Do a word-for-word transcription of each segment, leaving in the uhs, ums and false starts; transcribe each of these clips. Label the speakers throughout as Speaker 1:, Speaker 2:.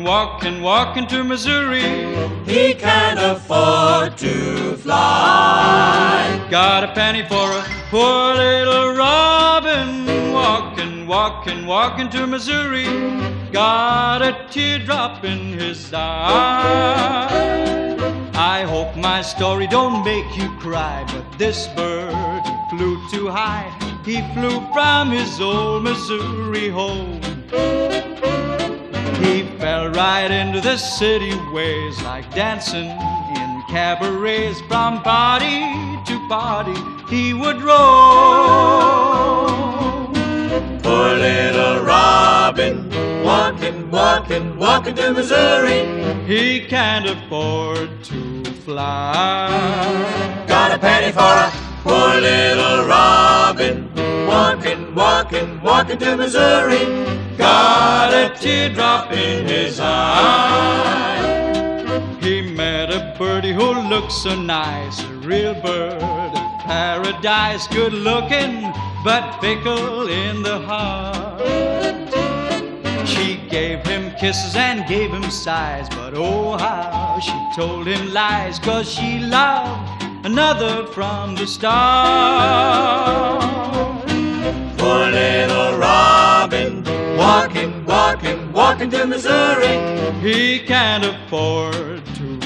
Speaker 1: walking, walking to Missouri.
Speaker 2: He can't afford to fly.
Speaker 1: Got a penny for a poor little robin. Walking, walking, walking to Missouri. Got a teardrop in his eye. I hope my story don't make you cry, but this bird flew too high. He flew from his old Missouri home. He fell right into the city ways, like dancing in cabarets. From party to party he would roam.
Speaker 2: Poor little robin, walking, walking, walking to Missouri.
Speaker 1: He can't afford to fly.
Speaker 2: Got a penny for a poor little robin, walking, walking, walking to Missouri.
Speaker 1: Got a teardrop in his eye. He met a birdie who looked so nice, a real bird of paradise, good looking but fickle in the heart. She gave him kisses and gave him sighs, but oh how she told him lies, 'cause she loved another from the start.
Speaker 2: Poor little robin, walking, walking, walking to Missouri.
Speaker 1: He can't afford to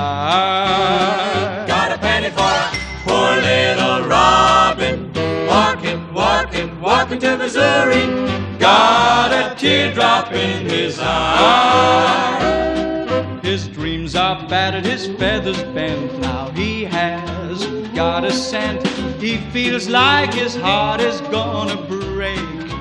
Speaker 1: fly.
Speaker 2: Got a penny for a poor little robin, walking, walking, walking to Missouri.
Speaker 1: Got a teardrop in his eye. His dreams are battered, his feathers bent. Now he has got a cent. He feels like his heart is gonna break.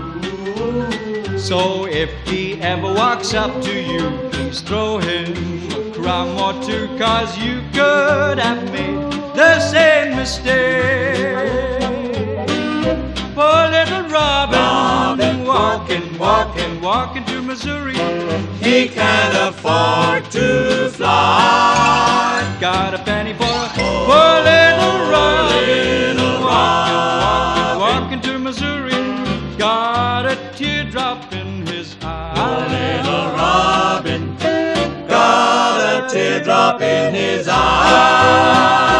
Speaker 1: So if he ever walks up to you, please throw him a crumb or two, 'cause you could have made the same mistake. Poor little Robin,
Speaker 2: Robin,
Speaker 1: walking, walking, walking to Missouri.
Speaker 2: He can't afford to fly.
Speaker 1: Got a penny for a poor little Robin,
Speaker 2: little
Speaker 1: walking, walking,
Speaker 2: robin.
Speaker 1: walking to Missouri. Got a teardrop in his eye.
Speaker 2: Little robin, got a teardrop in his eye.